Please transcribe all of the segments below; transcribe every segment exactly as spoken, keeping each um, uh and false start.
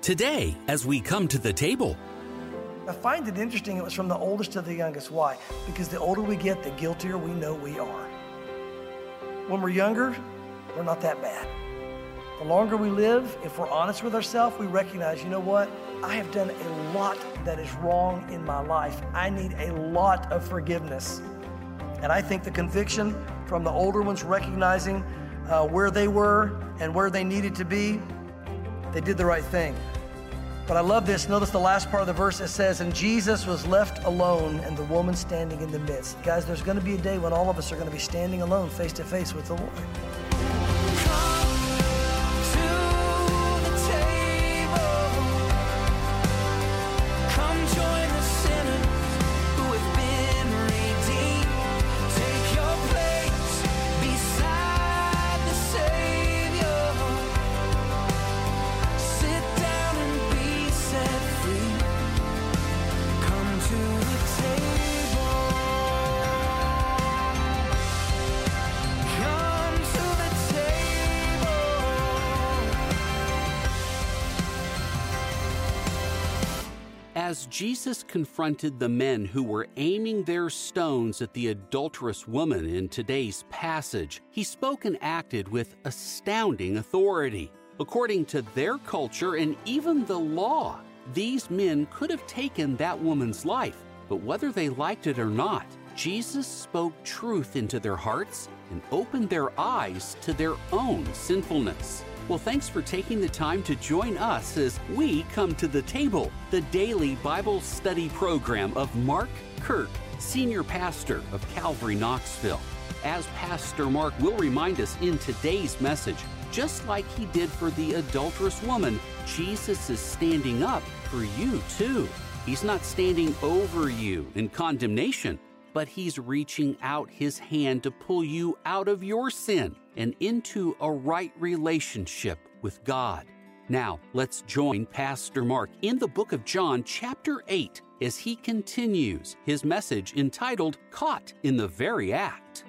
Today, as we come to the table, I find it interesting it was from the oldest to the youngest. Why? Because the older we get, the guiltier we know we are. When we're younger, we're not that bad. The longer we live, if we're honest with ourselves, we recognize, you know what? I have done a lot that is wrong in my life. I need a lot of forgiveness. And I think the conviction from the older ones recognizing uh, where they were and where they needed to be, they did the right thing. But I love this. Notice the last part of the verse. It says, and Jesus was left alone and the woman standing in the midst. Guys, there's going to be a day when all of us are going to be standing alone face to face with the Lord. As Jesus confronted the men who were aiming their stones at the adulterous woman in today's passage, he spoke and acted with astounding authority. According to their culture and even the law, these men could have taken that woman's life, but whether they liked it or not, Jesus spoke truth into their hearts and opened their eyes to their own sinfulness. Well, thanks for taking the time to join us as we come to the table, the daily Bible study program of Mark Kirk, Senior Pastor of Calvary Knoxville. As Pastor Mark will remind us in today's message, just like he did for the adulterous woman, Jesus is standing up for you too. He's not standing over you in condemnation, but he's reaching out his hand to pull you out of your sin and into a right relationship with God. Now, let's join Pastor Mark in the book of John, chapter eight, as he continues his message entitled, Caught in the Very Act.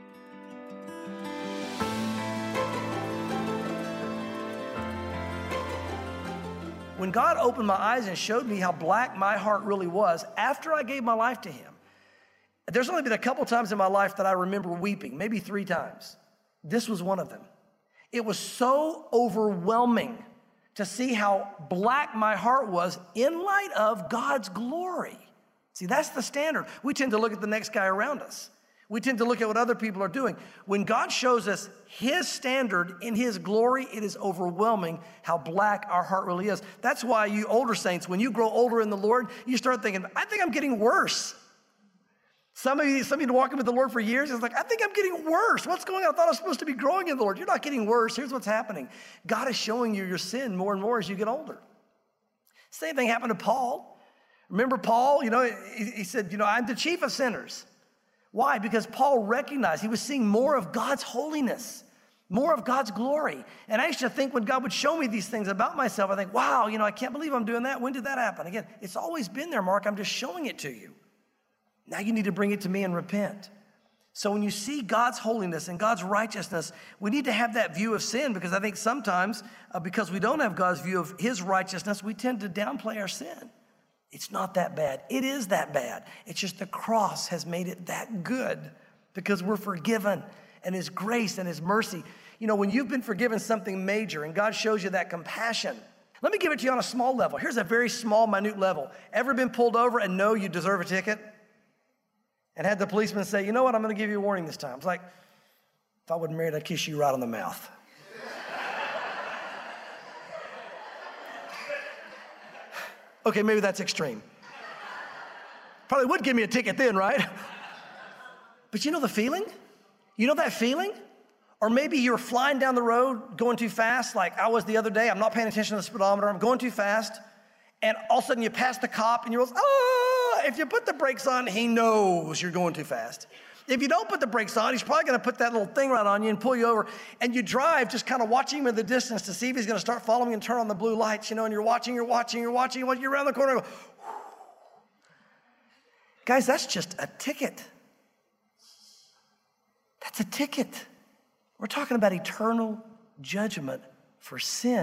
When God opened my eyes and showed me how black my heart really was after I gave my life to Him, there's only been a couple times in my life that I remember weeping, maybe three times. This was one of them. It was so overwhelming to see how black my heart was in light of God's glory. See, that's the standard. We tend to look at the next guy around us. We tend to look at what other people are doing. When God shows us His standard in His glory, it is overwhelming how black our heart really is. That's why you older saints, when you grow older in the Lord, you start thinking, I think I'm getting worse. Some of you, some of you walking with the Lord for years, it's like, I think I'm getting worse. What's going on? I thought I was supposed to be growing in the Lord. You're not getting worse. Here's what's happening. God is showing you your sin more and more as you get older. Same thing happened to Paul. Remember Paul? You know, he, he said, you know, I'm the chief of sinners. Why? Because Paul recognized he was seeing more of God's holiness, more of God's glory. And I used to think when God would show me these things about myself, I think, wow, you know, I can't believe I'm doing that. When did that happen? Again, it's always been there, Mark. I'm just showing it to you. Now you need to bring it to me and repent. So when you see God's holiness and God's righteousness, we need to have that view of sin, because I think sometimes uh, because we don't have God's view of His righteousness, we tend to downplay our sin. It's not that bad. It is that bad. It's just the cross has made it that good because we're forgiven, and His grace and His mercy. You know, when you've been forgiven something major and God shows you that compassion, let me give it to you on a small level. Here's a very small, minute level. Ever been pulled over and know you deserve a ticket? And had the policeman say, you know what, I'm going to give you a warning this time. It's like, if I wasn't married, I'd kiss you right on the mouth. Okay, maybe that's extreme. Probably would give me a ticket then, right? But you know the feeling? You know that feeling? Or maybe you're flying down the road going too fast, like I was the other day. I'm not paying attention to the speedometer. I'm going too fast. And all of a sudden you pass the cop and you're like, oh, if you put the brakes on, he knows you're going too fast. If you don't put the brakes on, he's probably going to put that little thing right on you and pull you over. And you drive just kind of watching him in the distance to see if he's going to start following and turn on the blue lights, you know, and you're watching, you're watching, you're watching, you're watching, you're around the corner. And go, guys, that's just a ticket. That's a ticket. We're talking about eternal judgment for sin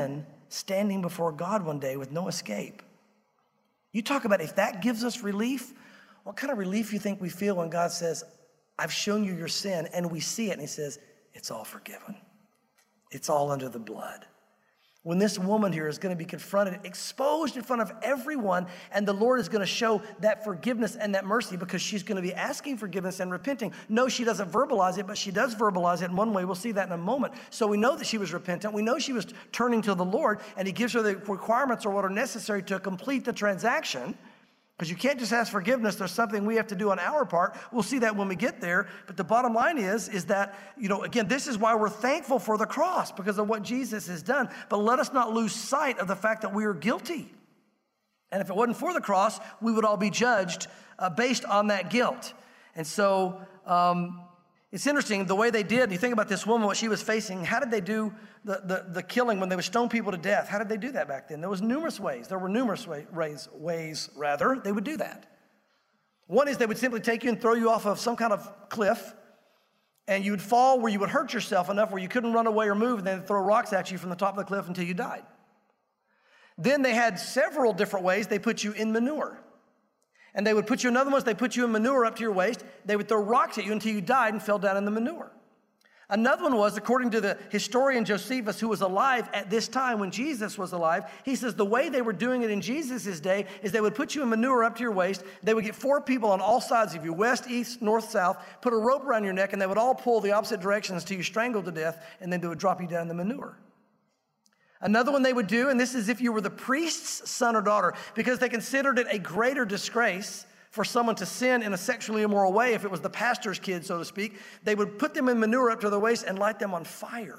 standing before God one day with no escape. You talk about if that gives us relief, what kind of relief you think we feel when God says, I've shown you your sin, and we see it, and he says, it's all forgiven. It's all under the blood. When this woman here is going to be confronted, exposed in front of everyone, and the Lord is going to show that forgiveness and that mercy because she's going to be asking forgiveness and repenting. No, she doesn't verbalize it, but she does verbalize it in one way. We'll see that in a moment. So we know that she was repentant. We know she was turning to the Lord, and he gives her the requirements or what are necessary to complete the transaction. Because you can't just ask forgiveness. There's something we have to do on our part. We'll see that when we get there. But the bottom line is, is that, you know, again, this is why we're thankful for the cross, because of what Jesus has done. But let us not lose sight of the fact that we are guilty. And if it wasn't for the cross, we would all be judged uh, based on that guilt. And so um, it's interesting, the way they did, you think about this woman, what she was facing, how did they do the, the, the killing when they would stone people to death? How did they do that back then? There was numerous ways. There were numerous way, ways, ways, rather, they would do that. One is they would simply take you and throw you off of some kind of cliff, and you would fall where you would hurt yourself enough where you couldn't run away or move, and then they'd throw rocks at you from the top of the cliff until you died. Then they had several different ways. They put you in manure. And they would put you in other ones, they put you in manure up to your waist. They would throw rocks at you until you died and fell down in the manure. Another one was, according to the historian Josephus, who was alive at this time when Jesus was alive, he says the way they were doing it in Jesus' day is they would put you in manure up to your waist. They would get four people on all sides of you, west, east, north, south, put a rope around your neck, and they would all pull the opposite directions until you strangled to death, and then they would drop you down in the manure. Another one they would do, and this is if you were the priest's son or daughter, because they considered it a greater disgrace for someone to sin in a sexually immoral way, if it was the pastor's kid, so to speak, they would put them in manure up to their waist and light them on fire.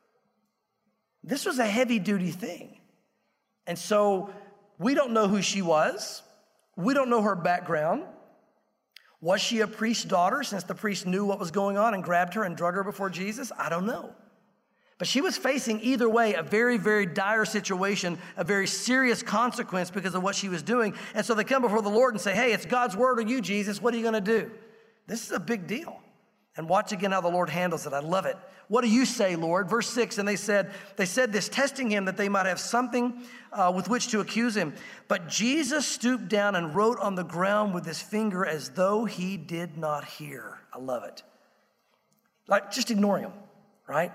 This was a heavy-duty thing. And so we don't know who she was. We don't know her background. Was she a priest's daughter, since the priest knew what was going on and grabbed her and drug her before Jesus? I don't know. But she was facing either way a very, very dire situation, a very serious consequence because of what she was doing. And so they come before the Lord and say, hey, it's God's word or you, Jesus. What are you going to do? This is a big deal. And watch again how the Lord handles it. I love it. What do you say, Lord? Verse six, and they said, they said this, testing him that they might have something uh, with which to accuse him. But Jesus stooped down and wrote on the ground with his finger as though he did not hear. I love it. Like just ignoring him, right?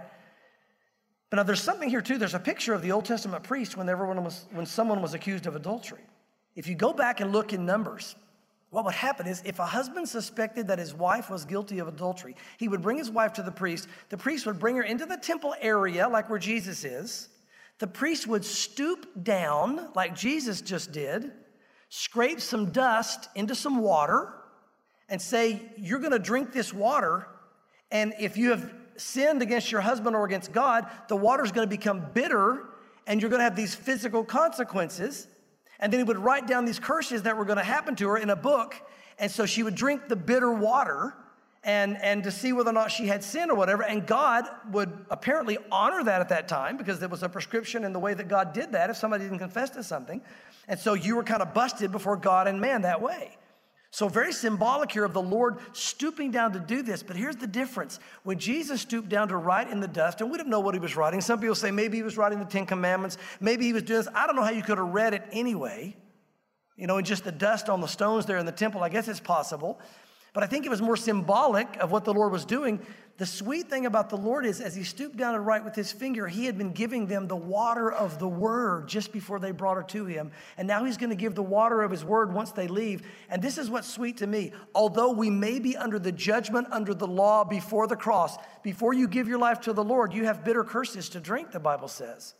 But now there's something here too. There's a picture of the Old Testament priest whenever one was, when someone was accused of adultery. If you go back and look in Numbers, what would happen is if a husband suspected that his wife was guilty of adultery, he would bring his wife to the priest. The priest would bring her into the temple area, like where Jesus is. The priest would stoop down, like Jesus just did, scrape some dust into some water, and say, you're going to drink this water, and if you have sinned against your husband or against God, the water's going to become bitter, and you're going to have these physical consequences. And then he would write down these curses that were going to happen to her in a book. And so she would drink the bitter water and, and to see whether or not she had sinned or whatever. And God would apparently honor that at that time because there was a prescription in the way that God did that if somebody didn't confess to something. And so you were kind of busted before God and man that way. So very symbolic here of the Lord stooping down to do this. But here's the difference. When Jesus stooped down to write in the dust, and we don't know what he was writing. Some people say maybe he was writing the Ten Commandments. Maybe he was doing this. I don't know how you could have read it anyway. You know, and just the dust on the stones there in the temple. I guess it's possible. But I think it was more symbolic of what the Lord was doing. The sweet thing about the Lord is as he stooped down to write with his finger, he had been giving them the water of the word just before they brought her to him. And now he's going to give the water of his word once they leave. And this is what's sweet to me. Although we may be under the judgment, under the law before the cross, before you give your life to the Lord, you have bitter curses to drink, the Bible says.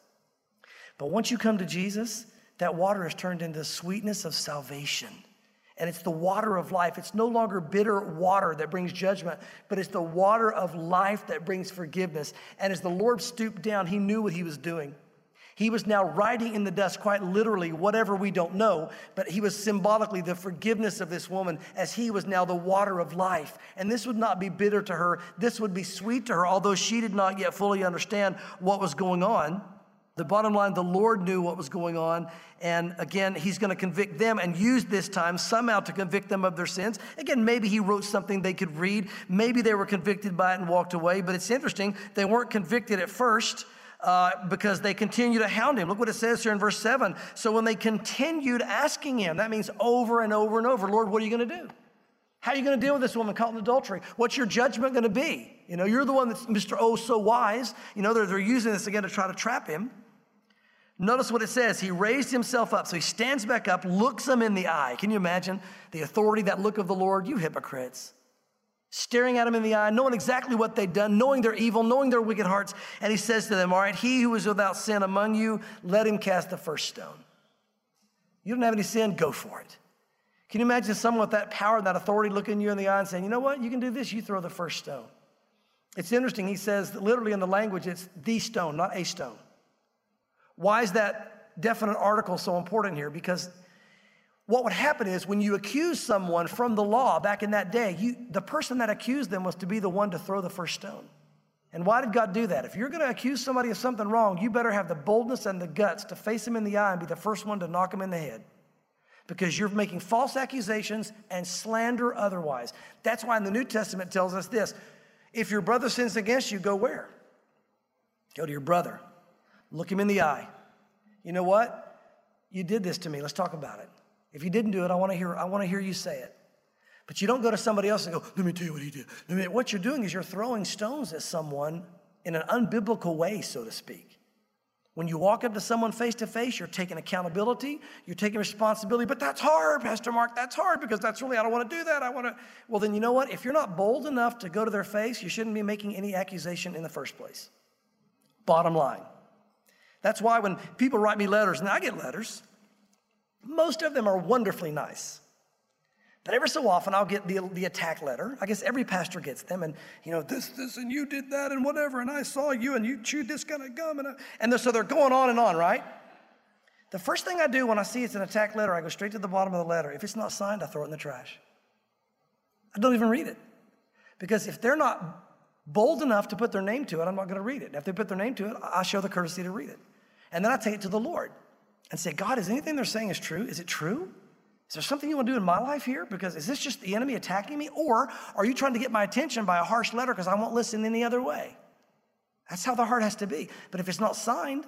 But once you come to Jesus, that water is turned into sweetness of salvation. And it's the water of life. It's no longer bitter water that brings judgment, but it's the water of life that brings forgiveness. And as the Lord stooped down, he knew what he was doing. He was now writing in the dust, quite literally, whatever we don't know, but he was symbolically the forgiveness of this woman as he was now the water of life. And this would not be bitter to her. This would be sweet to her, although she did not yet fully understand what was going on. The bottom line, the Lord knew what was going on. And again, he's going to convict them and use this time somehow to convict them of their sins. Again, maybe he wrote something they could read. Maybe they were convicted by it and walked away. But it's interesting, they weren't convicted at first. uh, because they continue to hound him. Look what it says here in verse seven. So when they continued asking him, that means over and over and over, Lord, what are you going to do? How are you going to deal with this woman caught in adultery? What's your judgment going to be? You know, you're the one that's Mister Oh so wise. You know, they're, they're using this again to try to trap him. Notice what it says. He raised himself up. So he stands back up, looks them in the eye. Can you imagine the authority, that look of the Lord? You hypocrites. Staring at him in the eye, knowing exactly what they'd done, knowing their evil, knowing their wicked hearts. And he says to them, all right, he who is without sin among you, let him cast the first stone. You don't have any sin, go for it. Can you imagine someone with that power and that authority looking you in the eye and saying, you know what, you can do this, you throw the first stone. It's interesting, he says that literally in the language, it's the stone, not a stone. Why is that definite article so important here? Because what would happen is when you accuse someone from the law back in that day, you, the person that accused them was to be the one to throw the first stone. And why did God do that? If you're going to accuse somebody of something wrong, you better have the boldness and the guts to face them in the eye and be the first one to knock them in the head. Because you're making false accusations and slander otherwise. That's why in the New Testament it tells us this. If your brother sins against you, go where? Go to your brother. Look him in the eye. You know what? You did this to me. Let's talk about it. If you didn't do it, I want to hear, I want to hear you say it. But you don't go to somebody else and go, let me tell you what he did. Let me, what you're doing is you're throwing stones at someone in an unbiblical way, so to speak. When you walk up to someone face to face, you're taking accountability, you're taking responsibility, but that's hard, Pastor Mark, that's hard because that's really, I don't want to do that. I want to, well, then you know what? If you're not bold enough to go to their face, you shouldn't be making any accusation in the first place. Bottom line. That's why when people write me letters, and I get letters, most of them are wonderfully nice. But every so often I'll get the, the attack letter. I guess every pastor gets them. And, you know, this, this, and you did that and whatever. And I saw you and you chewed this kind of gum. And, I, and they're, so they're going on and on, right? The first thing I do when I see it's an attack letter, I go straight to the bottom of the letter. If it's not signed, I throw it in the trash. I don't even read it. Because if they're not bold enough to put their name to it, I'm not going to read it. And if they put their name to it, I show the courtesy to read it. And then I take it to the Lord and say, God, is anything they're saying is true? Is it true? Is there something you want to do in my life here? Because is this just the enemy attacking me? Or are you trying to get my attention by a harsh letter because I won't listen any other way? That's how the heart has to be. But if it's not signed,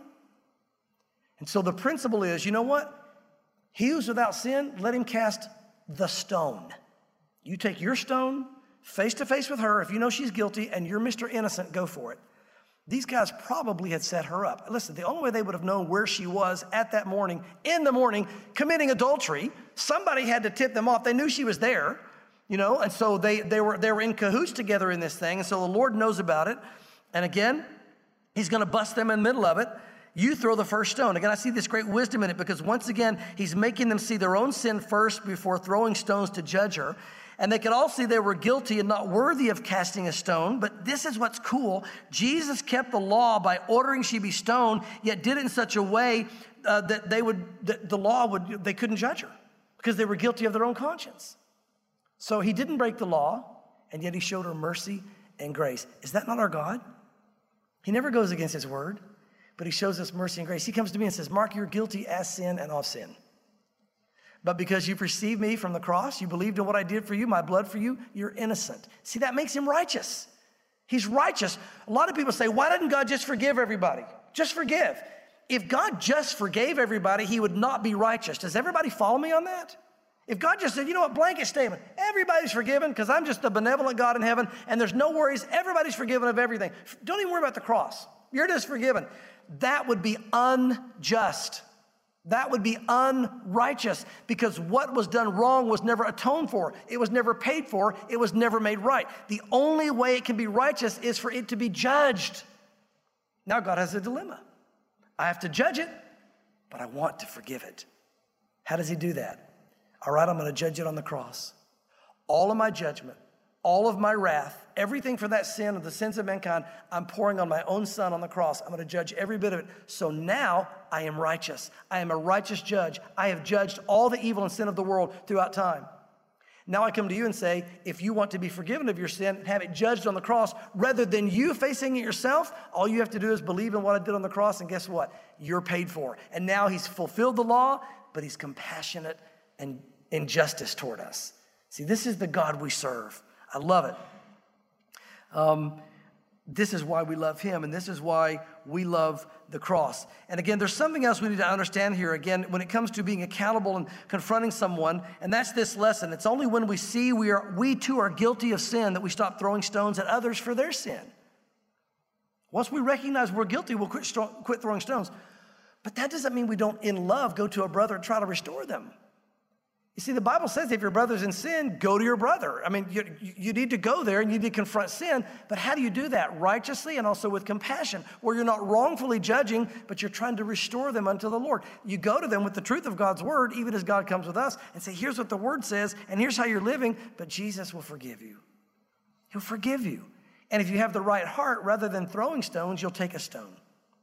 and so the principle is, you know what? He who's without sin, let him cast the stone. You take your stone face to face with her. If you know she's guilty and you're Mister Innocent, go for it. These guys probably had set her up. Listen, the only way they would have known where she was at that morning, in the morning, committing adultery, somebody had to tip them off. They knew she was there, you know, and so they, they, were, they were in cahoots together in this thing, and so the Lord knows about it. And again, he's going to bust them in the middle of it. You throw the first stone. Again, I see this great wisdom in it because once again, he's making them see their own sin first before throwing stones to judge her. And they could all see they were guilty and not worthy of casting a stone. But this is what's cool. Jesus kept the law by ordering she be stoned, yet did it in such a way uh, that they would, that the law would, they couldn't judge her because they were guilty of their own conscience. So he didn't break the law, and yet he showed her mercy and grace. Is that not our God? He never goes against his word, but he shows us mercy and grace. He comes to me and says, Mark, you're guilty as sin and of sin. But because you've received me from the cross, you believed in what I did for you, my blood for you, you're innocent. See, that makes him righteous. He's righteous. A lot of people say, why didn't God just forgive everybody? Just forgive. If God just forgave everybody, he would not be righteous. Does everybody follow me on that? If God just said, you know what, blanket statement, everybody's forgiven because I'm just the benevolent God in heaven and there's no worries, everybody's forgiven of everything. Don't even worry about the cross. You're just forgiven. That would be unjust. That would be unrighteous because what was done wrong was never atoned for. It was never paid for. It was never made right. The only way it can be righteous is for it to be judged. Now God has a dilemma. I have to judge it, but I want to forgive it. How does he do that? All right, I'm going to judge it on the cross. All of my judgment, all of my wrath, everything for that sin of the sins of mankind, I'm pouring on my own son on the cross. I'm going to judge every bit of it. So now I am righteous. I am a righteous judge. I have judged all the evil and sin of the world throughout time. Now I come to you and say, if you want to be forgiven of your sin and have it judged on the cross, rather than you facing it yourself, all you have to do is believe in what I did on the cross, and guess what? You're paid for. And now he's fulfilled the law, but he's compassionate and in justice toward us. See, this is the God we serve. I love it. Um, This is why we love him, and this is why we love the cross. And again, there's something else we need to understand here, again, when it comes to being accountable and confronting someone, and that's this lesson. It's only when we see we are we too are guilty of sin that we stop throwing stones at others for their sin. Once we recognize we're guilty, we'll quit, quit throwing stones. But that doesn't mean we don't, in love, go to a brother and try to restore them. You see, the Bible says if your brother's in sin, go to your brother. I mean, you, you need to go there and you need to confront sin, but how do you do that? Righteously and also with compassion, where you're not wrongfully judging, but you're trying to restore them unto the Lord. You go to them with the truth of God's word, even as God comes with us, and say, here's what the word says, and here's how you're living, but Jesus will forgive you. He'll forgive you. And if you have the right heart, rather than throwing stones, you'll take a stone.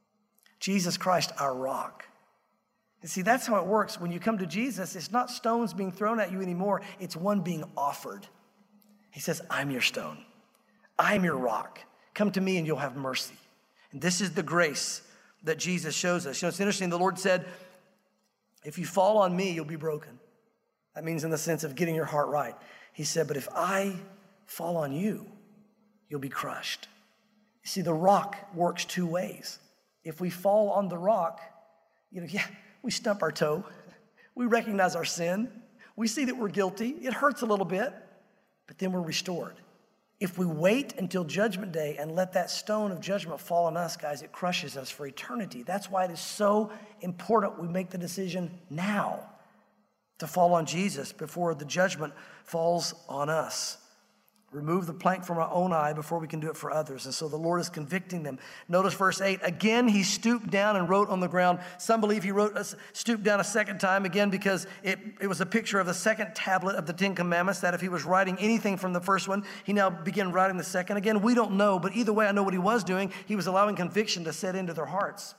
Jesus Christ, our rock. And see, that's how it works. When you come to Jesus, it's not stones being thrown at you anymore. It's one being offered. He says, I'm your stone. I'm your rock. Come to me and you'll have mercy. And this is the grace that Jesus shows us. You know, it's interesting. The Lord said, if you fall on me, you'll be broken. That means in the sense of getting your heart right. He said, but if I fall on you, you'll be crushed. You see, the rock works two ways. If we fall on the rock, you know, yeah, we stump our toe. We recognize our sin. We see that we're guilty. It hurts a little bit, but then we're restored. If we wait until judgment day and let that stone of judgment fall on us, guys, it crushes us for eternity. That's why it is so important we make the decision now to fall on Jesus before the judgment falls on us. Remove the plank from our own eye before we can do it for others. And so the Lord is convicting them. Notice verse eight. Again, he stooped down and wrote on the ground. Some believe he wrote, stooped down a second time, again, because it, it was a picture of the second tablet of the Ten Commandments, that if he was writing anything from the first one, he now began writing the second. Again, we don't know, but either way, I know what he was doing. He was allowing conviction to set into their hearts.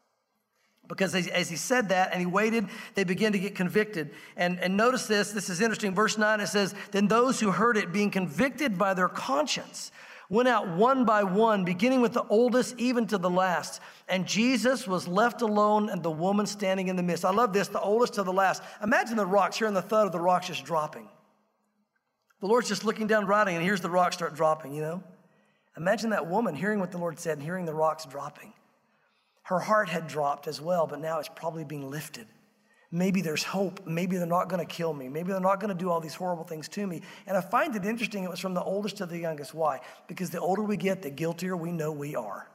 Because as, as he said that and he waited, they began to get convicted. And, and notice this, this is interesting. Verse nine, it says, then those who heard it, being convicted by their conscience, went out one by one, beginning with the oldest even to the last. And Jesus was left alone and the woman standing in the midst. I love this, the oldest to the last. Imagine the rocks, hearing the thud of the rocks just dropping. The Lord's just looking down writing and here's the rocks start dropping, you know. Imagine that woman hearing what the Lord said and hearing the rocks dropping. Her heart had dropped as well, but now it's probably being lifted. Maybe there's hope. Maybe they're not going to kill me. Maybe they're not going to do all these horrible things to me. And I find it interesting it was from the oldest to the youngest. Why? Because the older we get, the guiltier we know we are.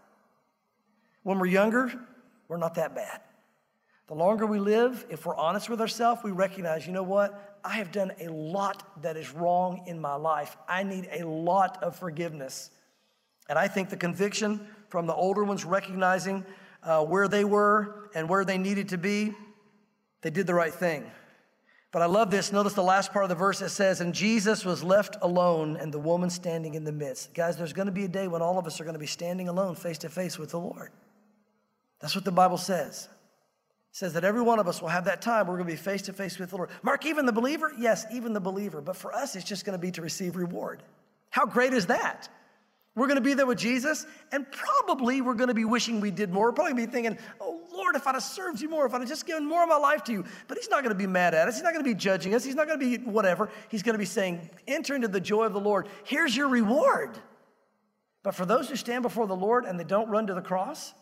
When we're younger, we're not that bad. The longer we live, if we're honest with ourselves, we recognize, you know what? I have done a lot that is wrong in my life. I need a lot of forgiveness. And I think the conviction from the older ones recognizing Uh, where they were and where they needed to be, they did the right thing. But I love this. Notice the last part of the verse. It says, and Jesus was left alone and the woman standing in the midst. Guys, there's going to be a day when all of us are going to be standing alone face to face with the Lord. That's what the Bible says. It says that every one of us will have that time. We're going to be face to face with the Lord. Mark, even the believer? Yes, even the believer. But for us, it's just going to be to receive reward. How great is that? We're going to be there with Jesus, and probably we're going to be wishing we did more. We're probably going to be thinking, oh, Lord, if I'd have served you more, if I'd have just given more of my life to you. But he's not going to be mad at us. He's not going to be judging us. He's not going to be whatever. He's going to be saying, enter into the joy of the Lord. Here's your reward. But for those who stand before the Lord and they don't run to the cross,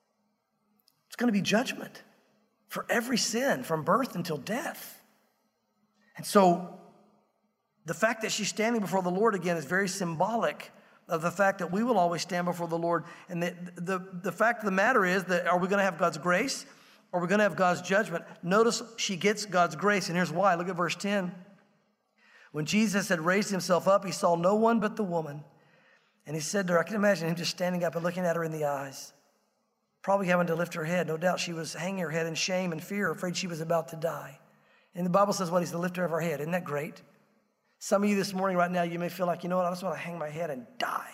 it's going to be judgment for every sin from birth until death. And so the fact that she's standing before the Lord again is very symbolic of the fact that we will always stand before the Lord. And the, the, the fact of the matter is that are we going to have God's grace or are we going to have God's judgment? Notice she gets God's grace, and here's why. Look at verse ten. When Jesus had raised himself up, he saw no one but the woman. And he said to her, I can imagine him just standing up and looking at her in the eyes, probably having to lift her head. No doubt she was hanging her head in shame and fear, afraid she was about to die. And the Bible says what? He's the lifter of her head. Isn't that great? Some of you this morning right now, you may feel like, you know what, I just want to hang my head and die.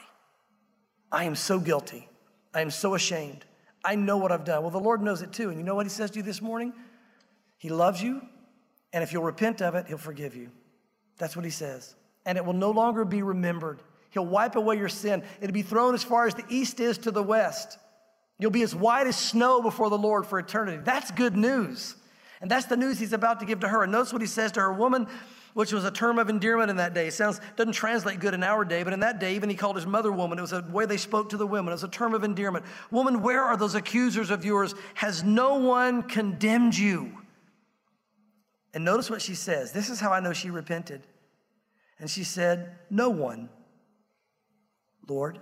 I am so guilty. I am so ashamed. I know what I've done. Well, the Lord knows it too. And you know what he says to you this morning? He loves you, and if you'll repent of it, he'll forgive you. That's what he says. And it will no longer be remembered. He'll wipe away your sin. It'll be thrown as far as the east is to the west. You'll be as white as snow before the Lord for eternity. That's good news. And that's the news he's about to give to her. And notice what he says to her, woman, which was a term of endearment in that day. It sounds, doesn't translate good in our day, but in that day, even he called his mother woman. It was a way they spoke to the women. It was a term of endearment. Woman, where are those accusers of yours? Has no one condemned you? And notice what she says. This is how I know she repented. And she said, no one, Lord.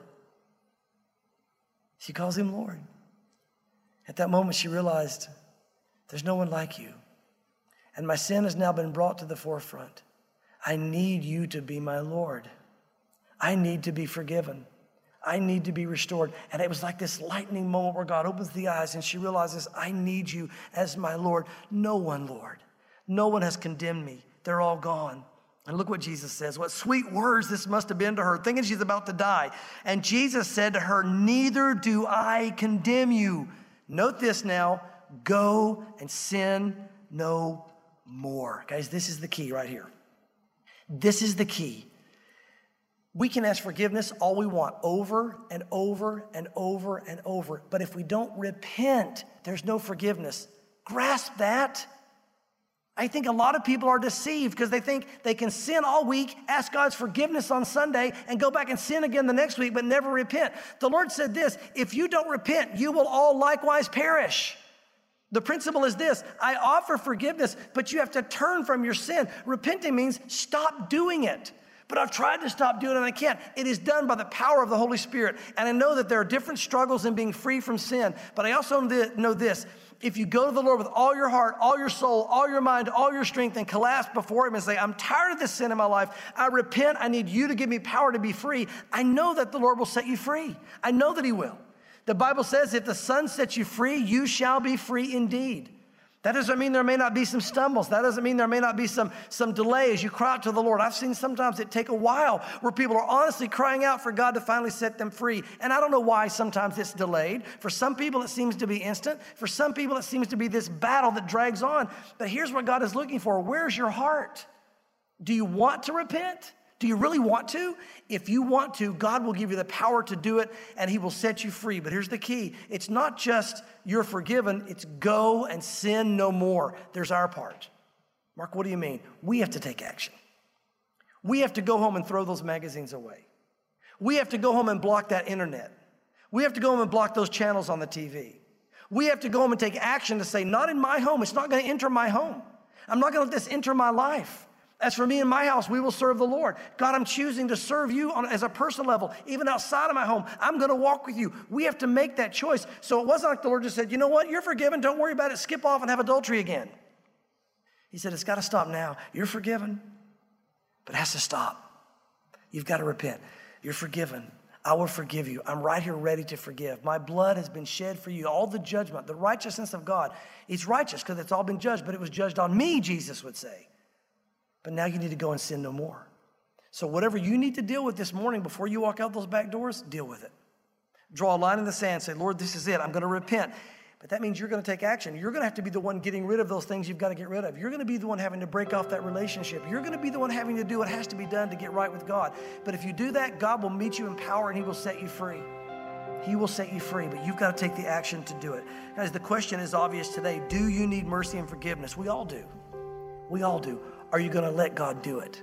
She calls him Lord. At that moment, she realized, there's no one like you. And my sin has now been brought to the forefront. I need you to be my Lord. I need to be forgiven. I need to be restored. And it was like this lightning moment where God opens the eyes and she realizes, I need you as my Lord. No one, Lord. No one has condemned me. They're all gone. And look what Jesus says. What sweet words this must have been to her, thinking she's about to die. And Jesus said to her, neither do I condemn you. Note this now, go and sin no more. Guys, this is the key right here. This is the key. We can ask forgiveness all we want, over and over and over and over. But if we don't repent, there's no forgiveness. Grasp that. I think a lot of people are deceived because they think they can sin all week, ask God's forgiveness on Sunday, and go back and sin again the next week, but never repent. The Lord said this, if you don't repent, you will all likewise perish. The principle is this, I offer forgiveness, but you have to turn from your sin. Repenting means stop doing it. But I've tried to stop doing it and I can't. It is done by the power of the Holy Spirit. And I know that there are different struggles in being free from sin, but I also know this. If you go to the Lord with all your heart, all your soul, all your mind, all your strength, and collapse before him and say, I'm tired of this sin in my life. I repent. I need you to give me power to be free. I know that the Lord will set you free. I know that he will. The Bible says, if the Son sets you free, you shall be free indeed. That doesn't mean there may not be some stumbles. That doesn't mean there may not be some, some delay as you cry out to the Lord. I've seen sometimes it take a while where people are honestly crying out for God to finally set them free. And I don't know why sometimes it's delayed. For some people, it seems to be instant. For some people, it seems to be this battle that drags on. But here's what God is looking for. Where's your heart? Do you want to repent? Do you really want to? If you want to, God will give you the power to do it and he will set you free. But here's the key. It's not just you're forgiven. It's go and sin no more. There's our part. Mark, what do you mean? We have to take action. We have to go home and throw those magazines away. We have to go home and block that internet. We have to go home and block those channels on the T V. We have to go home and take action to say, not in my home. It's not going to enter my home. I'm not going to let this enter my life. As for me and my house, we will serve the Lord. God, I'm choosing to serve you on, as a personal level, even outside of my home. I'm going to walk with you. We have to make that choice. So it wasn't like the Lord just said, you know what? You're forgiven. Don't worry about it. Skip off and have adultery again. He said, it's got to stop now. You're forgiven, but it has to stop. You've got to repent. You're forgiven. I will forgive you. I'm right here ready to forgive. My blood has been shed for you. All the judgment, the righteousness of God. It's righteous because it's all been judged, but it was judged on me, Jesus would say. But now you need to go and sin no more. So whatever you need to deal with this morning before you walk out those back doors, deal with it. Draw a line in the sand. Say, Lord, this is it. I'm going to repent. But that means you're going to take action. You're going to have to be the one getting rid of those things you've got to get rid of. You're going to be the one having to break off that relationship. You're going to be the one having to do what has to be done to get right with God. But if you do that, God will meet you in power and he will set you free. He will set you free, but you've got to take the action to do it. Guys, the question is obvious today. Do you need mercy and forgiveness? We all do. We all do. Are you going to let God do it?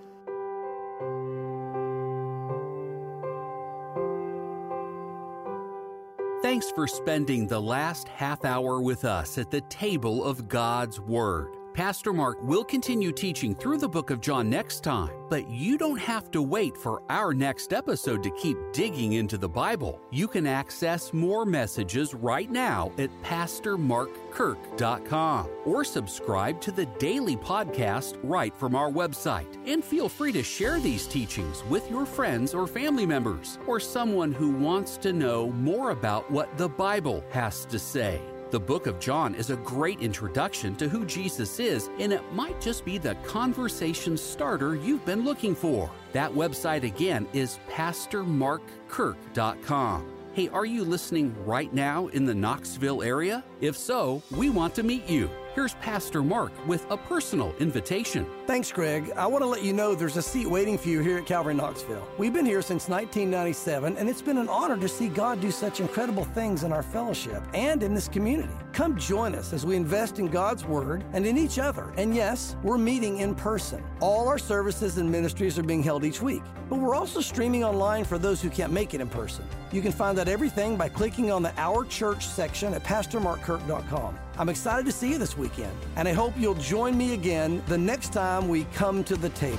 Thanks for spending the last half hour with us at the table of God's Word. Pastor Mark will continue teaching through the book of John next time, but you don't have to wait for our next episode to keep digging into the Bible. You can access more messages right now at pastor mark kirk dot com or subscribe to the daily podcast right from our website. And feel free to share these teachings with your friends or family members or someone who wants to know more about what the Bible has to say. The book of John is a great introduction to who Jesus is, and it might just be the conversation starter you've been looking for. That website again is pastor mark kirk dot com. Hey, are you listening right now in the Knoxville area? If so, we want to meet you. Here's Pastor Mark with a personal invitation. Thanks, Greg. I want to let you know there's a seat waiting for you here at Calvary Knoxville. We've been here since nineteen ninety-seven, and it's been an honor to see God do such incredible things in our fellowship and in this community. Come join us as we invest in God's Word and in each other. And yes, we're meeting in person. All our services and ministries are being held each week, but we're also streaming online for those who can't make it in person. You can find out everything by clicking on the Our Church section at pastor mark kirk dot com. I'm excited to see you this weekend, and I hope you'll join me again the next time we come to the table.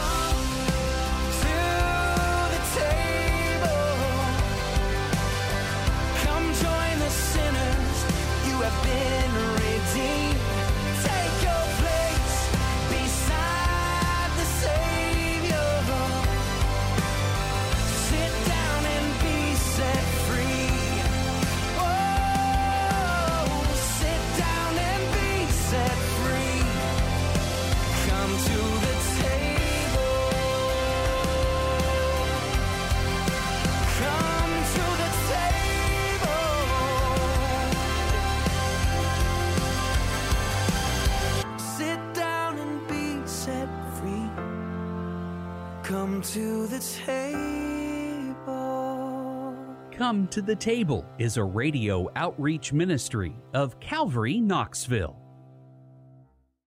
Come to the table. Come to the Table is a radio outreach ministry of Calvary Knoxville.